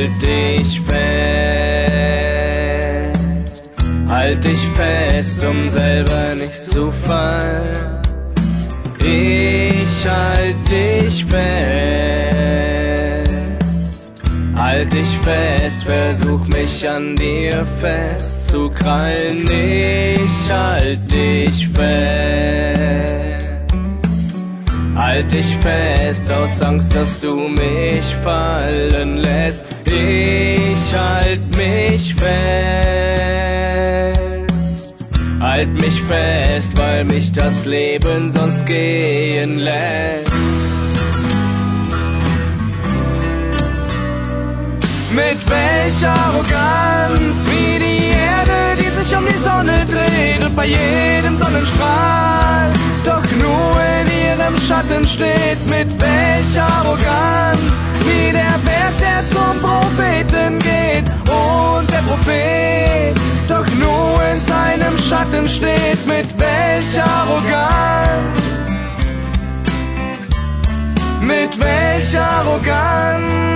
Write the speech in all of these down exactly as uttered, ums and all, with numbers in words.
halt dich fest, halt dich fest, um selber nicht zu fallen. Ich halt dich fest, halt dich fest, versuch mich an dir festzukrallen. Ich halt dich fest, halt dich fest, aus Angst, dass du mich fallen lässt. Ich halt mich fest, halt mich fest, weil mich das Leben sonst gehen lässt. Mit welcher Arroganz, wie die Erde, die sich um die Sonne dreht und bei jedem Sonnenstrahl doch nur in ihrem Schatten steht. Mit welcher Arroganz, wie der Berg, der zum Propheten geht und der Prophet doch nur in seinem Schatten steht. Mit welcher Arroganz, mit welcher Arroganz.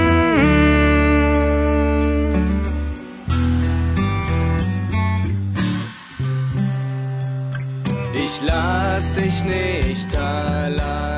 Ich lass dich nicht allein.